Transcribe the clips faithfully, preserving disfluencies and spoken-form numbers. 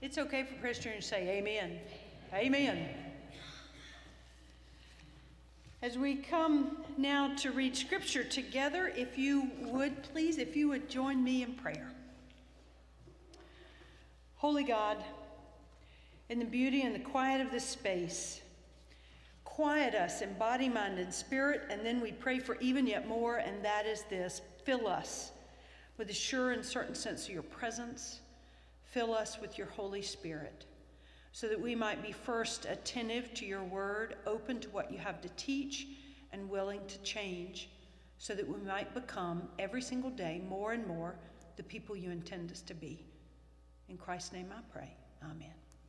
It's okay for Christians to say amen. Amen. As we come now to read scripture together, if you would, please, if you would join me in prayer. Holy God, in the beauty and the quiet of this space, quiet us in body, mind, and spirit, and then we pray for even yet more, and that is this: fill us with a sure and certain sense of your presence. Fill us with your Holy Spirit, so that we might be first attentive to your word, open to what you have to teach, and willing to change, so that we might become every single day more and more the people you intend us to be. In Christ's name I pray. Amen.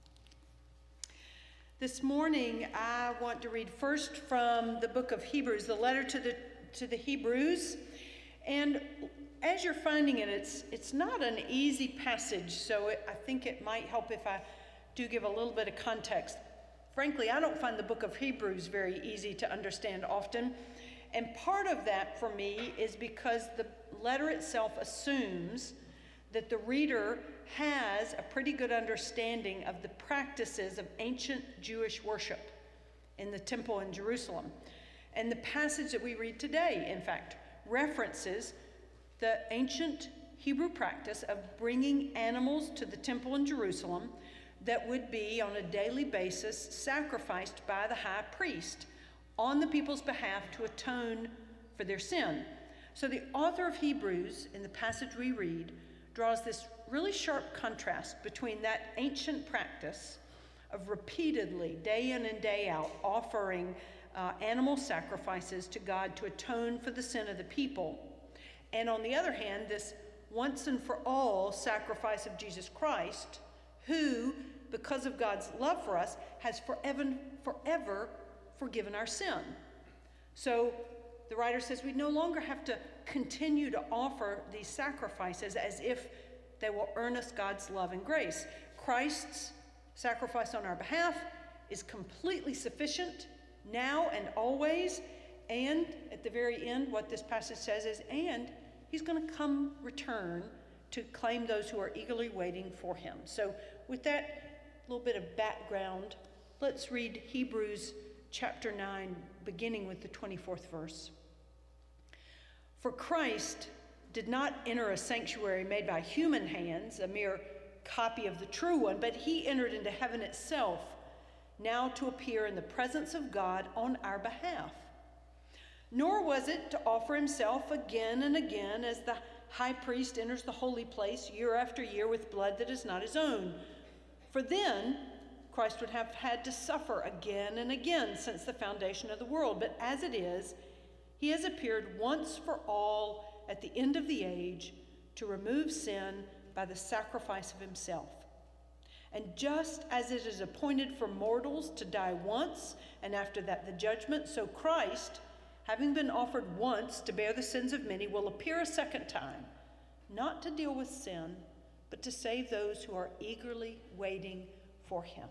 This morning I want to read first from the book of Hebrews, the letter to the to the Hebrews. And as you're finding it, it's it's not an easy passage, so it, I think it might help if I do give a little bit of context. Frankly, I don't find the book of Hebrews very easy to understand often. And part of that for me is because the letter itself assumes that the reader has a pretty good understanding of the practices of ancient Jewish worship in the temple in Jerusalem. And the passage that we read today, in fact, references the ancient Hebrew practice of bringing animals to the temple in Jerusalem that would be on a daily basis sacrificed by the high priest on the people's behalf to atone for their sin. So the author of Hebrews, in the passage we read, draws this really sharp contrast between that ancient practice of repeatedly, day in and day out, offering uh, animal sacrifices to God to atone for the sin of the people, and on the other hand, this once and for all sacrifice of Jesus Christ, who, because of God's love for us, has forever, forever forgiven our sin. So the writer says we no longer have to continue to offer these sacrifices as if they will earn us God's love and grace. Christ's sacrifice on our behalf is completely sufficient now and always. And at the very end, what this passage says is, and he's going to come return to claim those who are eagerly waiting for him. So with that little bit of background, let's read Hebrews chapter nine, beginning with the twenty-fourth verse. For Christ did not enter a sanctuary made by human hands, a mere copy of the true one, but he entered into heaven itself, now to appear in the presence of God on our behalf. Nor was it to offer himself again and again as the high priest enters the holy place year after year with blood that is not his own. For then Christ would have had to suffer again and again since the foundation of the world. But as it is, he has appeared once for all at the end of the age to remove sin by the sacrifice of himself. And just as it is appointed for mortals to die once, and after that the judgment, so Christ, having been offered once to bear the sins of many, will appear a second time, not to deal with sin, but to save those who are eagerly waiting for him.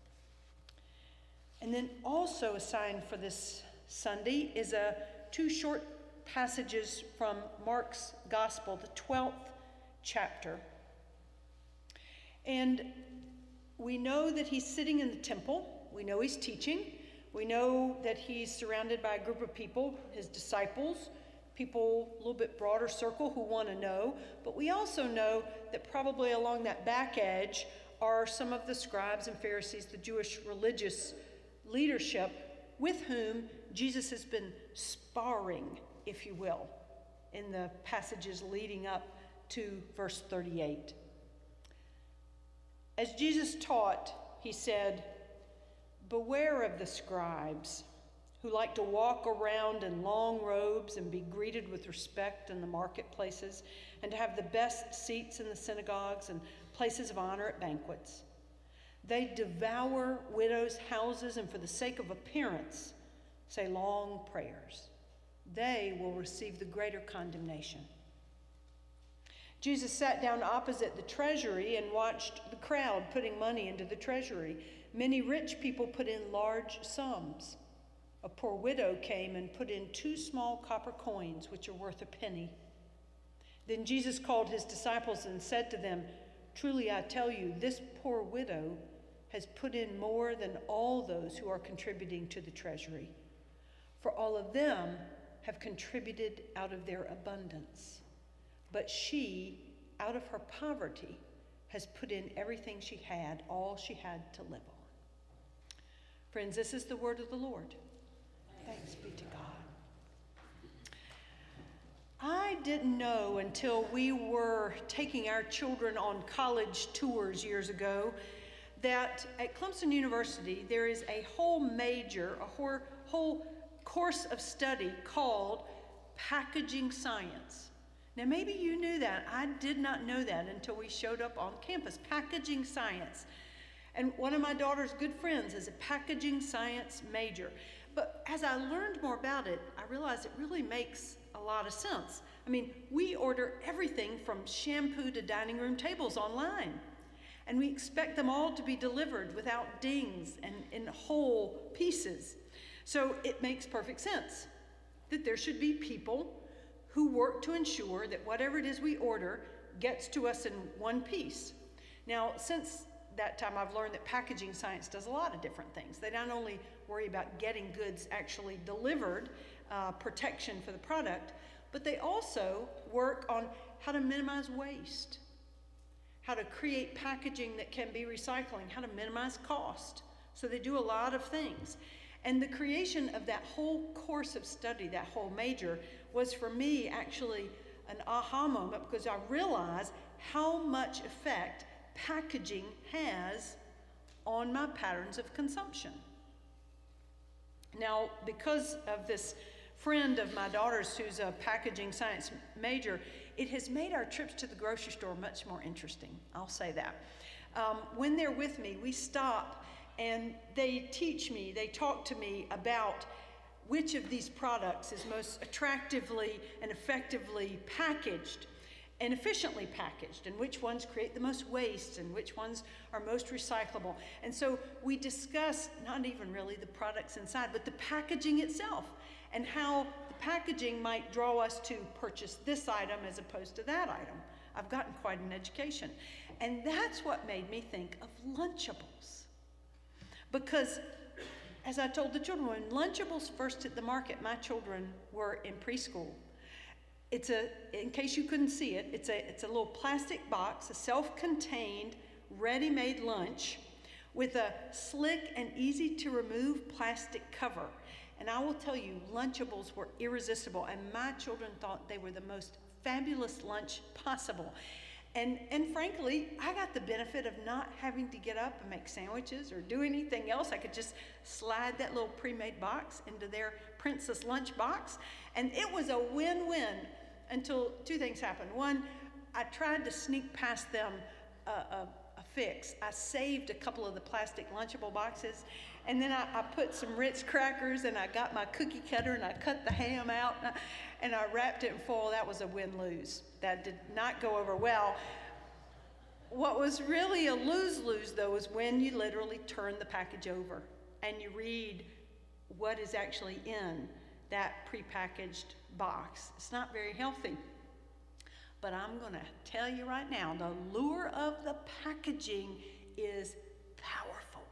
And then also assigned for this Sunday is a two short passages from Mark's Gospel, the twelfth chapter. And we know that he's sitting in the temple. We know he's teaching. We know that he's surrounded by a group of people, his disciples, people a little bit broader circle who want to know. But we also know that probably along that back edge are some of the scribes and Pharisees, the Jewish religious leadership, with whom Jesus has been sparring, if you will, in the passages leading up to verse thirty-eight. As Jesus taught, he said, "Beware of the scribes who like to walk around in long robes and be greeted with respect in the marketplaces, and to have the best seats in the synagogues and places of honor at banquets. They devour widows' houses and for the sake of appearance say long prayers. They will receive the greater condemnation." Jesus sat down opposite the treasury and watched the crowd putting money into the treasury. Many rich people put in large sums. A poor widow came and put in two small copper coins, which are worth a penny. Then Jesus called his disciples and said to them, Truly I tell you, this poor widow has put in more than all those who are contributing to the treasury. For all of them have contributed out of their abundance. But she, out of her poverty, has put in everything she had, all she had to live on. Friends, this is the word of the Lord. Thanks be to God. I didn't know until we were taking our children on college tours years ago that at Clemson University there is a whole major, a whole course of study called packaging science. Now maybe you knew that. I did not know that until we showed up on campus. Packaging science. And one of my daughter's good friends is a packaging science major. But as I learned more about it, I realized it really makes a lot of sense. I mean, we order everything from shampoo to dining room tables online. And we expect them all to be delivered without dings and in whole pieces. So it makes perfect sense that there should be people who work to ensure that whatever it is we order gets to us in one piece. Now, since that time, I've learned that packaging science does a lot of different things. They not only worry about getting goods actually delivered, uh, protection for the product, but they also work on how to minimize waste, how to create packaging that can be recycling, how to minimize cost. So they do a lot of things. And the creation of that whole course of study, that whole major, was for me actually an aha moment because I realized how much effect packaging has on my patterns of consumption. Now, because of this friend of my daughter's who's a packaging science major, it has made our trips to the grocery store much more interesting. I'll say that. Um, when they're with me, we stop and they teach me, they talk to me about which of these products is most attractively and effectively packaged and efficiently packaged, and which ones create the most waste, and which ones are most recyclable. And so we discuss not even really the products inside, but the packaging itself, and how the packaging might draw us to purchase this item as opposed to that item. I've gotten quite an education. And that's what made me think of Lunchables. Because, as I told the children, when Lunchables first hit the market, my children were in preschool. It's a, in case you couldn't see it, it's a, it's a little plastic box, a self-contained, ready-made lunch with a slick and easy-to-remove plastic cover. And I will tell you, Lunchables were irresistible, and my children thought they were the most fabulous lunch possible. And, and frankly, I got the benefit of not having to get up and make sandwiches or do anything else. I could just slide that little pre-made box into their princess lunch box, and it was a win-win until two things happened. One, I tried to sneak past them a, a, a fix. I saved a couple of the plastic Lunchable boxes, and then I, I put some Ritz crackers, and I got my cookie cutter, and I cut the ham out, and I, and I wrapped it in foil. That was a win-lose. That did not go over well. What was really a lose-lose, though, is when you literally turn the package over and you read what is actually in that prepackaged box. It's not very healthy. But I'm going to tell you right now, the lure of the packaging is powerful.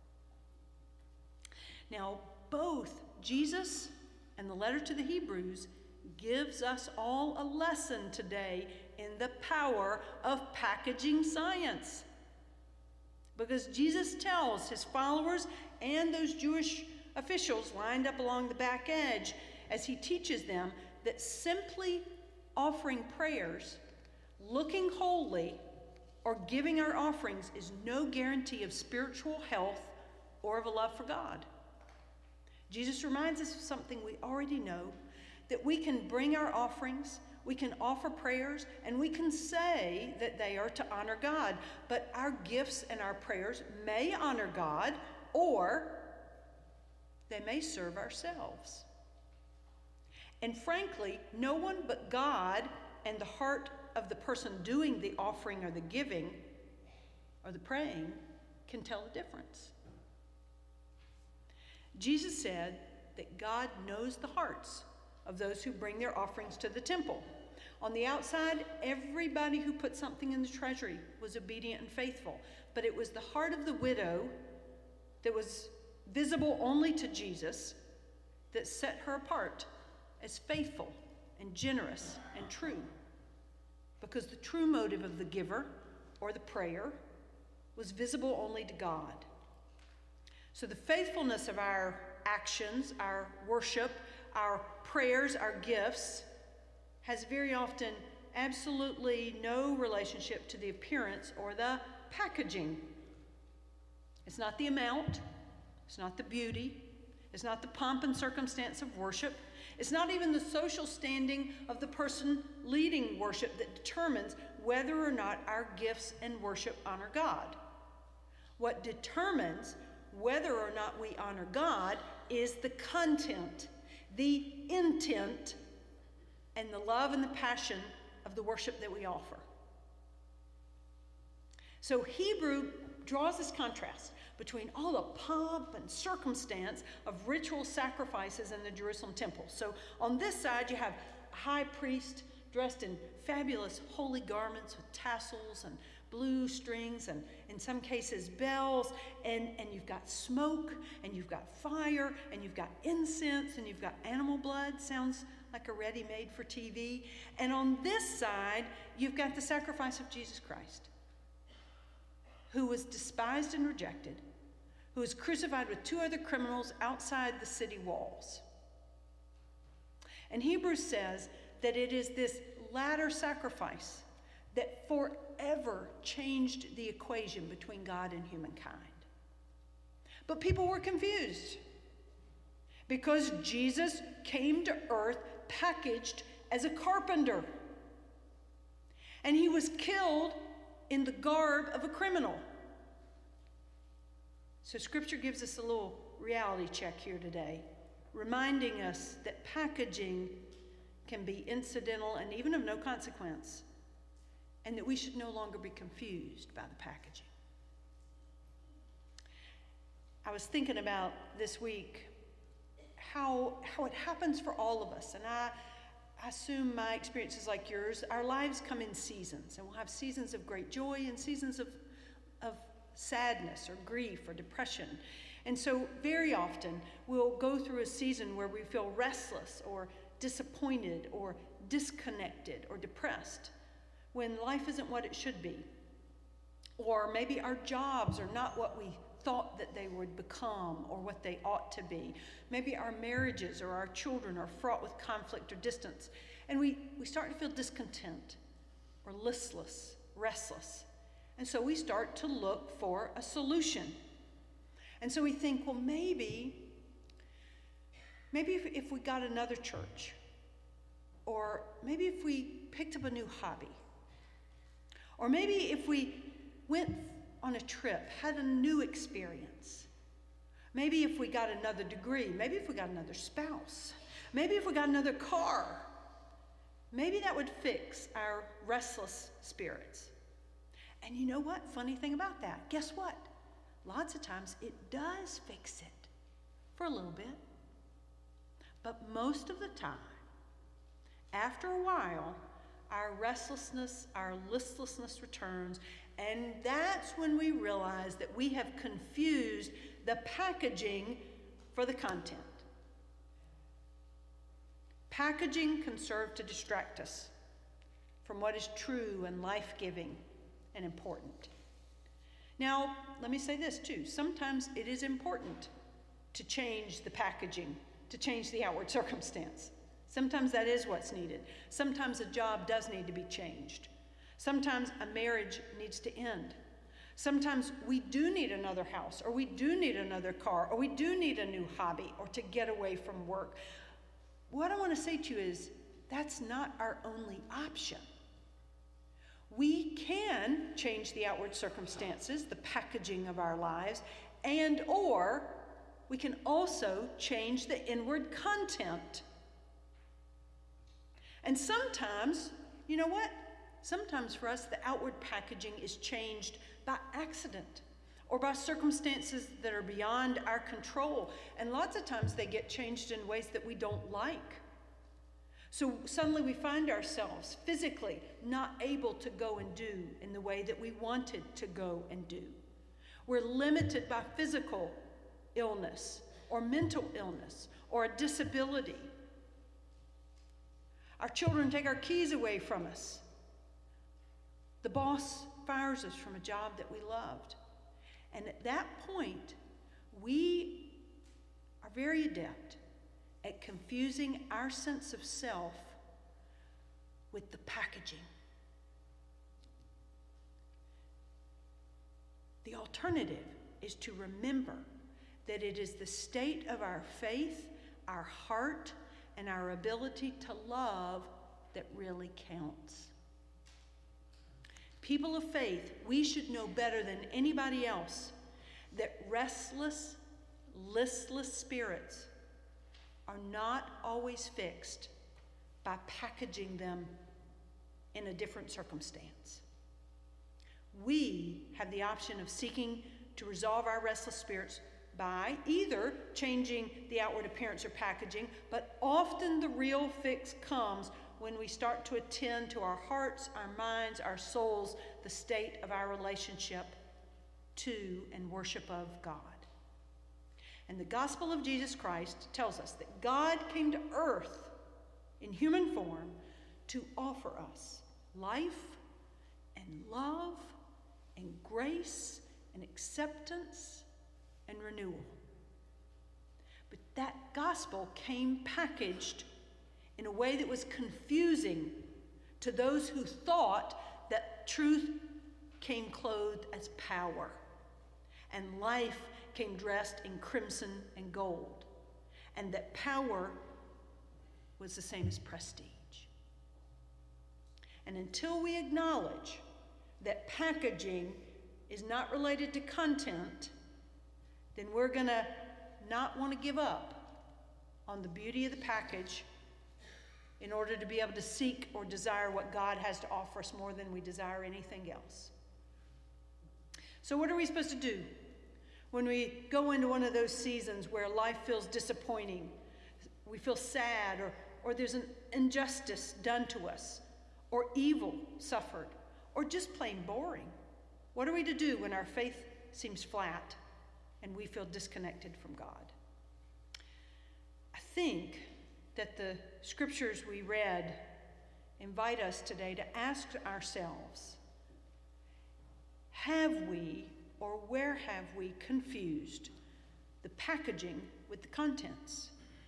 Now, both Jesus and the letter to the Hebrews gives us all a lesson today in the power of packaging science. Because Jesus tells his followers and those Jewish officials lined up along the back edge as he teaches them that simply offering prayers, looking holy, or giving our offerings is no guarantee of spiritual health or of a love for God. Jesus reminds us of something we already know, that we can bring our offerings, we can offer prayers, and we can say that they are to honor God. But our gifts and our prayers may honor God, or they may serve ourselves. And frankly, no one but God and the heart of the person doing the offering or the giving or the praying can tell the difference. Jesus said that God knows the hearts of those who bring their offerings to the temple. On the outside, everybody who put something in the treasury was obedient and faithful. But it was the heart of the widow that was visible only to Jesus that set her apart as faithful and generous and true. Because the true motive of the giver or the prayer was visible only to God. So the faithfulness of our actions, our worship, our prayers, our gifts, has very often absolutely no relationship to the appearance or the packaging. It's not the amount, it's not the beauty, it's not the pomp and circumstance of worship, it's not even the social standing of the person leading worship that determines whether or not our gifts and worship honor God. What determines whether or not we honor God is the content, the intent, and the love and the passion of the worship that we offer. So Hebrew draws this contrast between all the pomp and circumstance of ritual sacrifices in the Jerusalem temple. So on this side, you have a high priest dressed in fabulous holy garments with tassels and blue strings and in some cases bells, and, and you've got smoke, and you've got fire, and you've got incense, and you've got animal blood. Sounds like a ready-made for T V. And on this side, you've got the sacrifice of Jesus Christ, who was despised and rejected, who was crucified with two other criminals outside the city walls. And Hebrews says that it is this latter sacrifice that forever changed the equation between God and humankind. But people were confused because Jesus came to earth packaged as a carpenter. And he was killed in the garb of a criminal. So Scripture gives us a little reality check here today, reminding us that packaging can be incidental and even of no consequence, and that we should no longer be confused by the packaging. I was thinking about this week how, how it happens for all of us, and I, I assume my experience is like yours. Our lives come in seasons, and we'll have seasons of great joy and seasons of, of sadness or grief or depression. And so very often we'll go through a season where we feel restless or disappointed or disconnected or depressed when life isn't what it should be. Or maybe our jobs are not what we thought that they would become or what they ought to be. Maybe our marriages or our children are fraught with conflict or distance. And we, we start to feel discontent or listless, restless. And so we start to look for a solution. And so we think, well, maybe, maybe if, if we got another church, or maybe if we picked up a new hobby, or maybe if we went on a trip, had a new experience, maybe if we got another degree, maybe if we got another spouse, maybe if we got another car, maybe that would fix our restless spirits. And you know what? Funny thing about that, guess what? Lots of times it does fix it for a little bit. But most of the time, after a while, our restlessness, our listlessness returns, and that's when we realize that we have confused the packaging for the content. Packaging can serve to distract us from what is true and life-giving and important. Now, let me say this too. Sometimes it is important to change the packaging, to change the outward circumstance. Sometimes that is what's needed. Sometimes a job does need to be changed. Sometimes a marriage needs to end. Sometimes we do need another house, or we do need another car, or we do need a new hobby, or to get away from work. What I want to say to you is that's not our only option. We can change the outward circumstances, the packaging of our lives, and or we can also change the inward content. And sometimes, you know what? Sometimes for us, the outward packaging is changed by accident or by circumstances that are beyond our control. And lots of times they get changed in ways that we don't like. So suddenly we find ourselves physically not able to go and do in the way that we wanted to go and do. We're limited by physical illness or mental illness or a disability. Our children take our keys away from us. The boss fires us from a job that we loved. And at that point, we are very adept at confusing our sense of self with the packaging. The alternative is to remember that it is the state of our faith, our heart, and our ability to love that really counts. People of faith, we should know better than anybody else that restless, listless spirits are not always fixed by packaging them in a different circumstance. We have the option of seeking to resolve our restless spirits by either changing the outward appearance or packaging, but often the real fix comes when we start to attend to our hearts, our minds, our souls, the state of our relationship to and worship of God. And the gospel of Jesus Christ tells us that God came to earth in human form to offer us life and love and grace and acceptance and renewal. But that gospel came packaged in a way that was confusing to those who thought that truth came clothed as power and life came dressed in crimson and gold, and that power was the same as prestige. And until we acknowledge that packaging is not related to content, then we're going to not want to give up on the beauty of the package in order to be able to seek or desire what God has to offer us more than we desire anything else. So what are we supposed to do when we go into one of those seasons where life feels disappointing, we feel sad, or, or there's an injustice done to us, or evil suffered, or just plain boring? What are we to do when our faith seems flat and we feel disconnected from God? I think that the scriptures we read invite us today to ask ourselves, have we or where have we confused the packaging with the contents?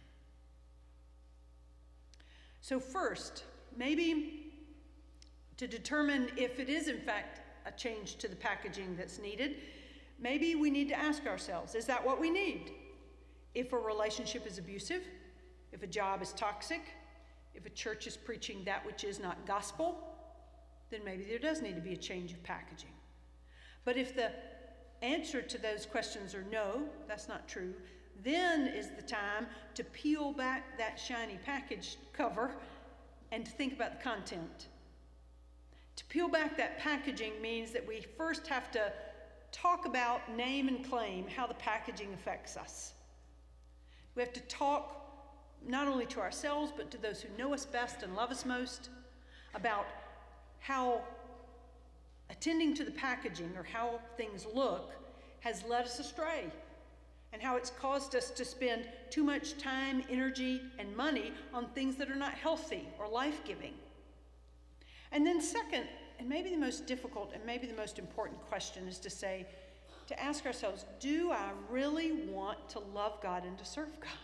So first, maybe to determine if it is in fact a change to the packaging that's needed, maybe we need to ask ourselves, is that what we need? If a relationship is abusive, if a job is toxic, if a church is preaching that which is not gospel, then maybe there does need to be a change of packaging. But if the answer to those questions are no, that's not true, then is the time to peel back that shiny package cover and to think about the content. To peel back that packaging means that we first have to talk about, name and claim how the packaging affects us. We have to talk not only to ourselves, but to those who know us best and love us most about how attending to the packaging or how things look has led us astray, and how it's caused us to spend too much time, energy, and money on things that are not healthy or life-giving. And then second, and maybe the most difficult and maybe the most important question is to say, to ask ourselves, do I really want to love God and to serve God?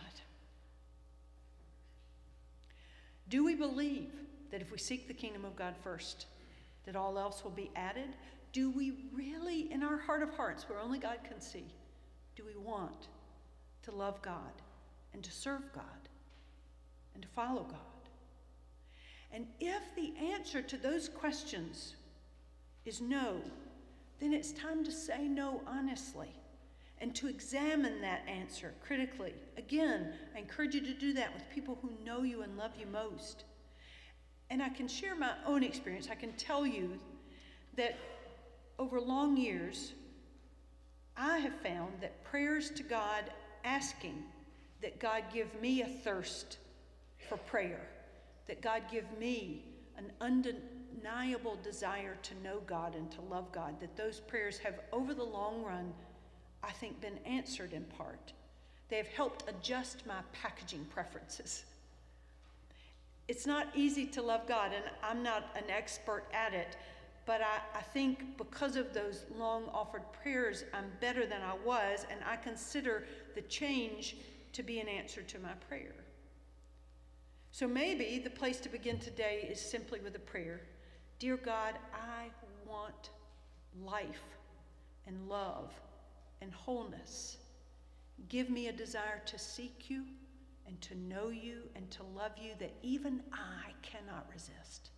Do we believe that if we seek the kingdom of God first, that all else will be added? Do we really, in our heart of hearts, where only God can see, do we want to love God and to serve God and to follow God? And if the answer to those questions is no, then it's time to say no honestly and to examine that answer critically. Again, I encourage you to do that with people who know you and love you most. And I can share my own experience. I can tell you that over long years, I have found that prayers to God asking that God give me a thirst for prayer, that God give me an undeniable desire to know God and to love God, that those prayers have, over the long run, I think, been answered in part. They have helped adjust my packaging preferences. It's not easy to love God, and I'm not an expert at it, but I, I think because of those long offered prayers, I'm better than I was, and I consider the change to be an answer to my prayer. So maybe the place to begin today is simply with a prayer. Dear God, I want life and love and wholeness. Give me a desire to seek you and to know you and to love you that even I cannot resist.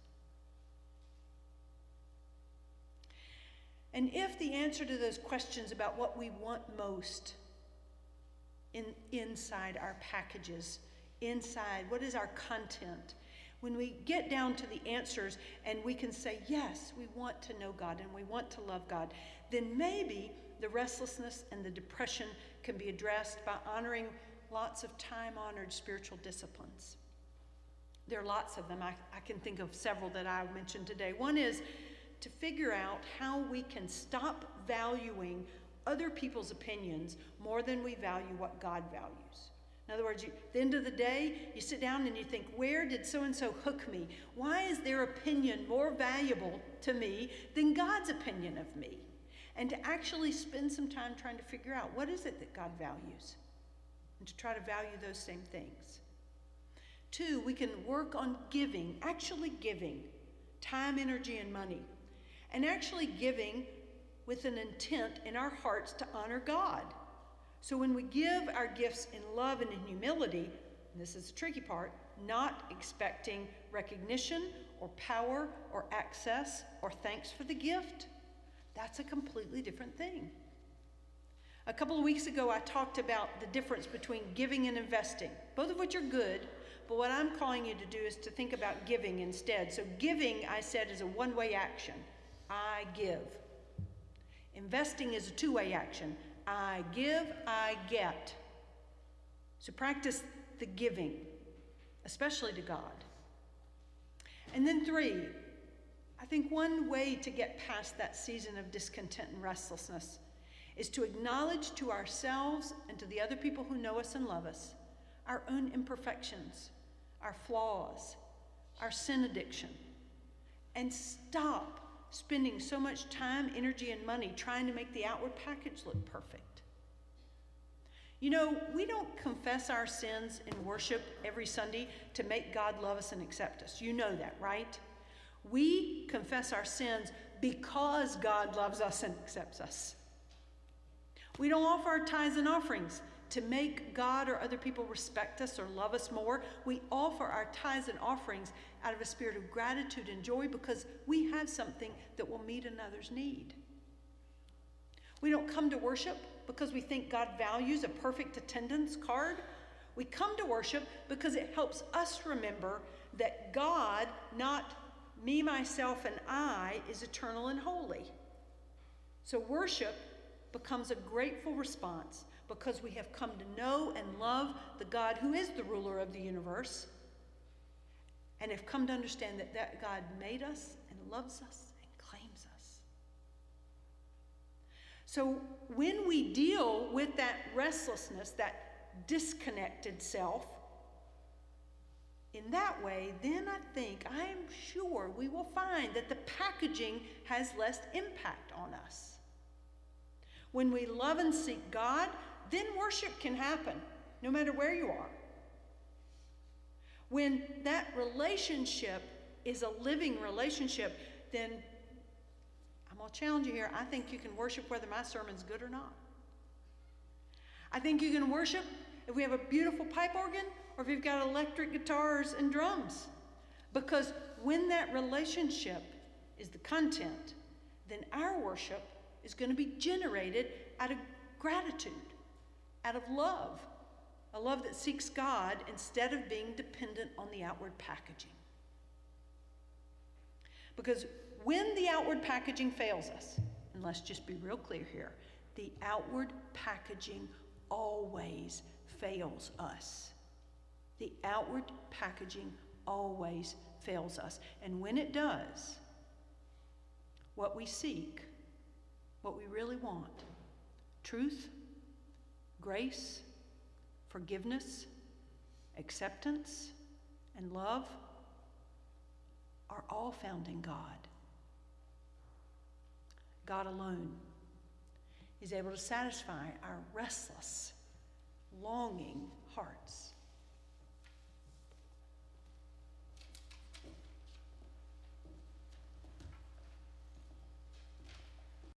And if the answer to those questions about what we want most in, inside our packages, inside, what is our content, when we get down to the answers and we can say, yes, we want to know God and we want to love God, then maybe the restlessness and the depression can be addressed by honoring lots of time-honored spiritual disciplines. There are lots of them. I, I can think of several that I mentioned today. One is to figure out how we can stop valuing other people's opinions more than we value what God values. In other words, you, at the end of the day, you sit down and you think, where did so-and-so hook me? Why is their opinion more valuable to me than God's opinion of me? And to actually spend some time trying to figure out what is it that God values, and to try to value those same things. Two, we can work on giving, actually giving, time, energy, and money, and actually giving with an intent in our hearts to honor God. So when we give our gifts in love and in humility, and this is the tricky part, not expecting recognition or power or access or thanks for the gift, that's a completely different thing. A couple of weeks ago, I talked about the difference between giving and investing, both of which are good, but what I'm calling you to do is to think about giving instead. So giving, I said, is a one-way action. I give. Investing is a two-way action. I give, I get. So practice the giving, especially to God. And then three, I think one way to get past that season of discontent and restlessness is to acknowledge to ourselves and to the other people who know us and love us our own imperfections, our flaws, our sin addiction, and stop spending so much time, energy, and money trying to make the outward package look perfect. You know, we don't confess our sins in worship every Sunday to make God love us and accept us. You know that, right? We confess our sins because God loves us and accepts us. We don't offer our tithes and offerings to make God or other people respect us or love us more. We offer our tithes and offerings out of a spirit of gratitude and joy because we have something that will meet another's need. We don't come to worship because we think God values a perfect attendance card. We come to worship because it helps us remember that God, not me, myself, and I, is eternal and holy. So worship becomes a grateful response because we have come to know and love the God who is the ruler of the universe, and have come to understand that that God made us and loves us and claims us. So when we deal with that restlessness, that disconnected self, in that way, then I think, I am sure we will find that the packaging has less impact on us. When we love and seek God, then worship can happen, no matter where you are. When that relationship is a living relationship, then I'm going to challenge you here. I think you can worship whether my sermon's good or not. I think you can worship if we have a beautiful pipe organ or if you've got electric guitars and drums. Because when that relationship is the content, then our worship is going to be generated out of gratitude, out of love, a love that seeks God instead of being dependent on the outward packaging. Because when the outward packaging fails us, and let's just be real clear here, the outward packaging always fails us. The outward packaging always fails us. And when it does, what we seek, what we really want, truth, grace, forgiveness, acceptance, and love, are all found in God. God alone is able to satisfy our restless, longing hearts.